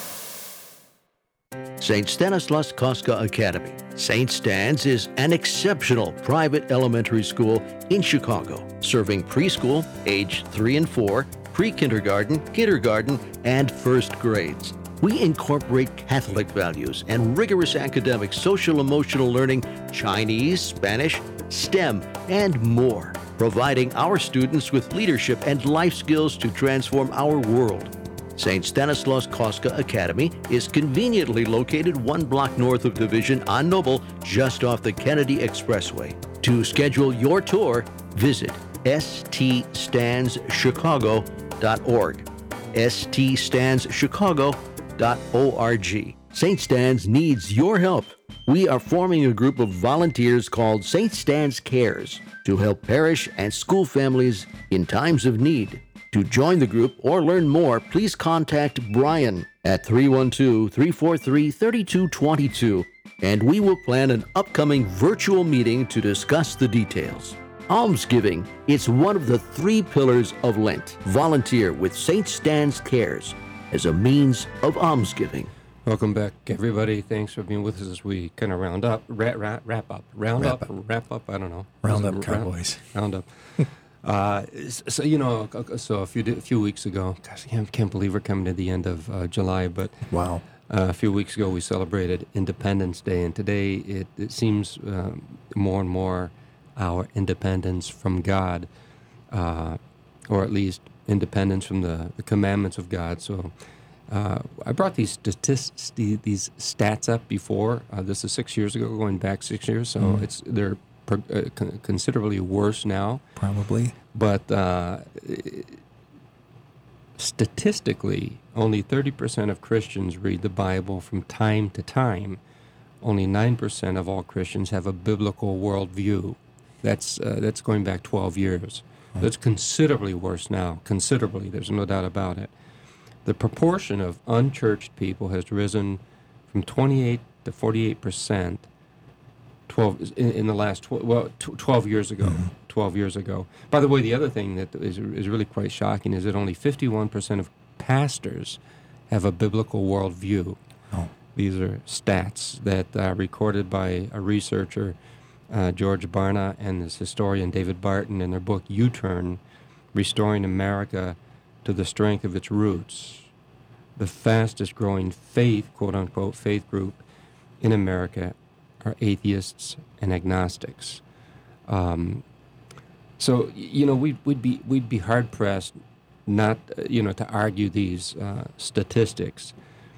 St. Stanislaus Kostka Academy. St. Stan's is an exceptional private elementary school in Chicago, serving preschool, age 3 and 4, pre-kindergarten, kindergarten, and first grades. We incorporate Catholic values and rigorous academic social-emotional learning, Chinese, Spanish, STEM, and more, providing our students with leadership and life skills to transform our world. St. Stanislaus Kostka Academy is conveniently located 1 block north of Division on Noble, just off the Kennedy Expressway. To schedule your tour, visit ststandschicago.org. ststandschicago.org. St. Stan's needs your help. We are forming a group of volunteers called St. Stan's Cares to help parish and school families in times of need. To join the group or learn more, please contact Brian at 312-343-3222, and we will plan an upcoming virtual meeting to discuss the details. Almsgiving. It's one of the 3 pillars of Lent. Volunteer with St. Stan's Cares as a means of almsgiving. Welcome back, everybody. Thanks for being with us as we kind of round up. I don't know. Round up, Cowboys. Round up. So a few weeks ago, gosh, I can't believe we're coming to the end of July, but Wow. A few weeks ago we celebrated Independence Day, and today it seems more and more our independence from God, or at least independence from the commandments of God. So I brought these stats up before. This is 6 years ago, going back 6 years, so they're considerably worse now. Probably. But statistically, only 30% of Christians read the Bible from time to time. Only 9% of all Christians have a biblical worldview. That's going back 12 years. That's considerably worse now. Considerably, there's no doubt about it. The proportion of unchurched people has risen from 28 to 48%. 12 in the last 12 years ago. 12 years ago. By the way, the other thing that is really quite shocking is that only 51% of pastors have a biblical worldview. Oh. These are stats that are recorded by a researcher, George Barna, and this historian David Barton in their book U-Turn, Restoring America to the Strength of Its Roots. The fastest growing faith, quote-unquote, faith group in America are atheists and agnostics. So we'd be hard pressed not to argue these statistics.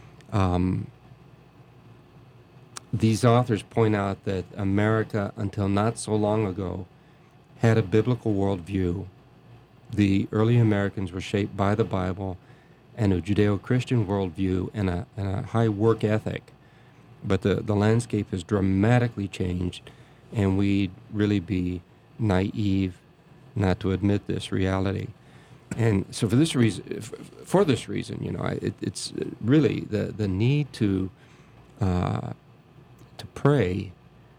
These authors point out that America, until not so long ago, had a biblical worldview. The early Americans were shaped by the Bible and a Judeo-Christian worldview and a high work ethic. But the landscape has dramatically changed, and we'd really be naive not to admit this reality. And so for this reason, it's really the need to pray.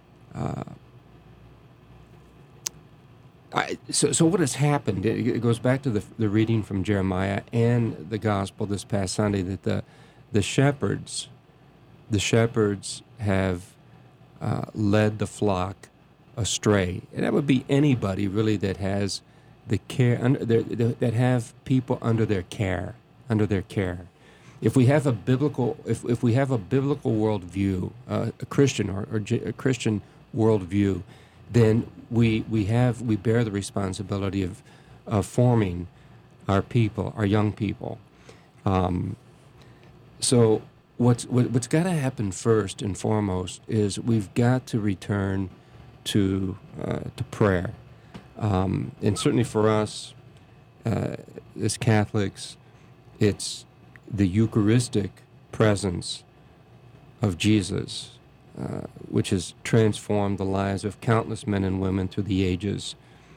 So what has happened? It goes back to the reading from Jeremiah and the gospel this past Sunday, that the shepherds have led the flock astray, and that would be anybody really that has the care that have people under their care. If we have a biblical worldview, a Christian or a Christian worldview, then we bear the responsibility of forming our people, our young people. So what's got to happen first and foremost is we've got to return to prayer, and certainly for us as Catholics, it's the Eucharistic presence of Jesus, which has transformed the lives of countless men and women through the ages.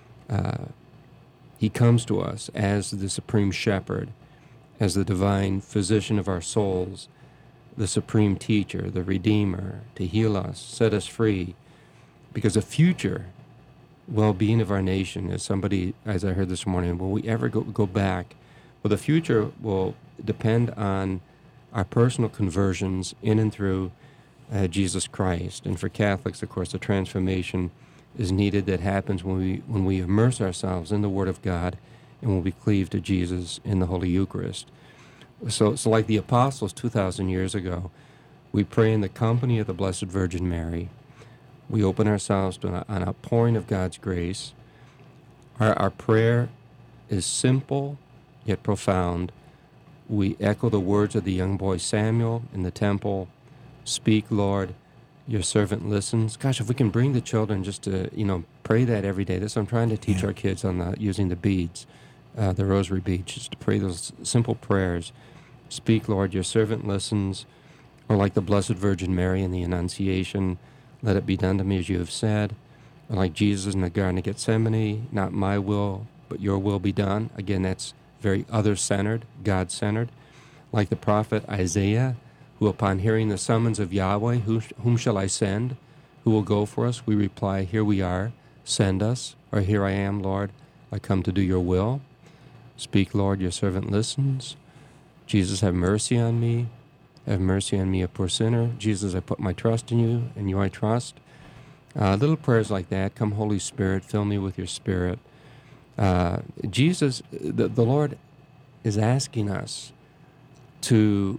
He comes to us as the supreme shepherd, as the divine physician of our souls, the supreme teacher, the redeemer, to heal us, set us free, because the future well-being of our nation, as I heard this morning, will we ever go back? Well, the future will depend on our personal conversions in and through Jesus Christ. And for Catholics, of course, the transformation is needed that happens when we immerse ourselves in the Word of God and when we cleave to Jesus in the Holy Eucharist. So like the apostles 2,000 years ago, we pray in the company of the Blessed Virgin Mary. We open ourselves to an outpouring of God's grace. Our prayer is simple yet profound. We echo the words of the young boy Samuel in the temple. Speak, Lord, your servant listens. Gosh, if we can bring the children just to, pray that every day. That's what I'm trying to teach our kids on using the beads, the rosary beads, just to pray those simple prayers. Speak, Lord, your servant listens. Or like the Blessed Virgin Mary in the Annunciation, let it be done to me as you have said. Or like Jesus in the Garden of Gethsemane, not my will, but your will be done. Again, that's very other-centered, God-centered. Like the prophet Isaiah, who upon hearing the summons of Yahweh, whom shall I send? Who will go for us? We reply, here we are, send us. Or here I am, Lord, I come to do your will. Speak, Lord, your servant listens. Jesus, have mercy on me. Have mercy on me, a poor sinner. Jesus, I put my trust in you, and you I trust. Little prayers like that. Come, Holy Spirit, fill me with your Spirit. Jesus, the Lord is asking us to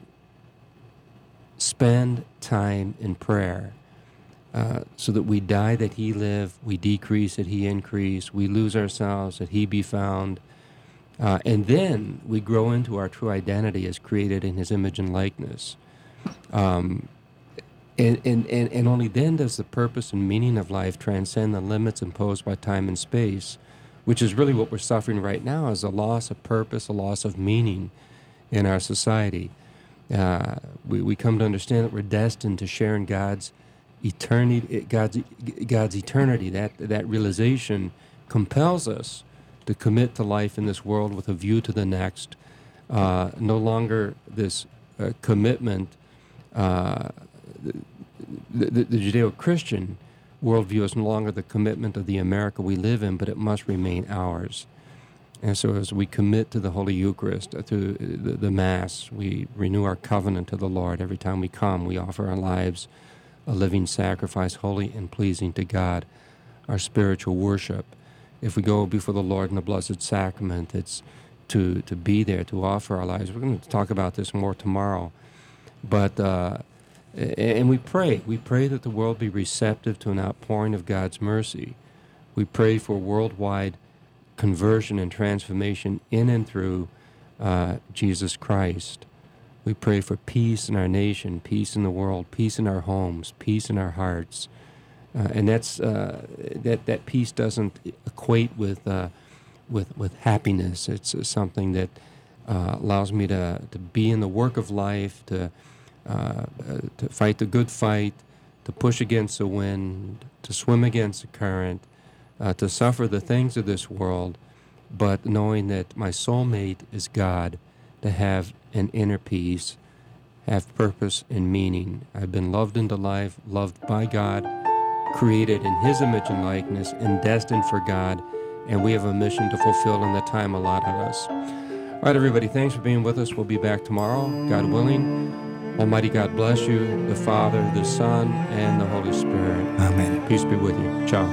spend time in prayer so that we die that he live, we decrease that he increase, we lose ourselves that he be found, and then we grow into our true identity as created in his image and likeness. And only then does the purpose and meaning of life transcend the limits imposed by time and space, which is really what we're suffering right now, is a loss of purpose, a loss of meaning in our society. We come to understand that we're destined to share in God's eternity. God's eternity. That realization compels us to commit to life in this world with a view to the next. No longer this commitment. The Judeo-Christian worldview is no longer the commitment of the America we live in, but it must remain ours. And so as we commit to the Holy Eucharist, through the Mass, we renew our covenant to the Lord. Every time we come, we offer our lives a living sacrifice, holy and pleasing to God, our spiritual worship. If we go before the Lord in the Blessed Sacrament, it's to be there, to offer our lives. We're going to talk about this more tomorrow. But and we pray that the world be receptive to an outpouring of God's mercy. We pray for worldwide conversion and transformation in and through Jesus Christ. We pray for peace in our nation, peace in the world, peace in our homes, peace in our hearts. And that's that peace doesn't equate with happiness. It's something that allows me to be in the work of life, to fight the good fight, to push against the wind, to swim against the current, to suffer the things of this world, but knowing that my soulmate is God, to have an inner peace, have purpose and meaning. I've been loved into life, loved by God, created in his image and likeness, and destined for God, and we have a mission to fulfill in the time allotted us. All right, everybody, thanks for being with us. We'll be back tomorrow, God willing. Almighty God bless you, the Father, the Son, and the Holy Spirit. Amen. Peace be with you. Ciao.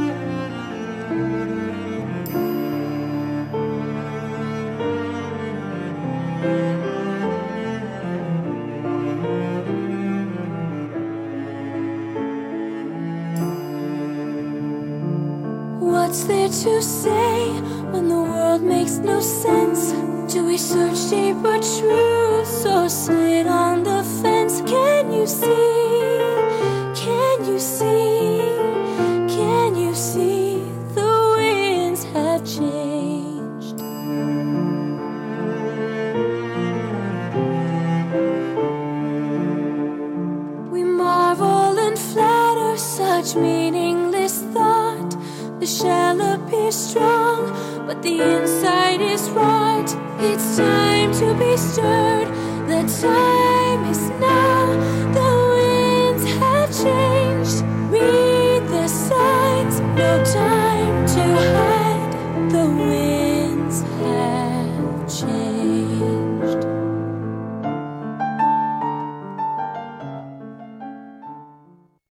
What's there to say when the world makes no sense? Do we search deeper truths or sit on the fence? see? Can you see? Can you see the winds have changed? We marvel and flatter such meaningless thought. The shell appears strong, but the inside is right. It's time to be stirred. The time is now. The winds have changed. Read the signs. No time to hide. The wind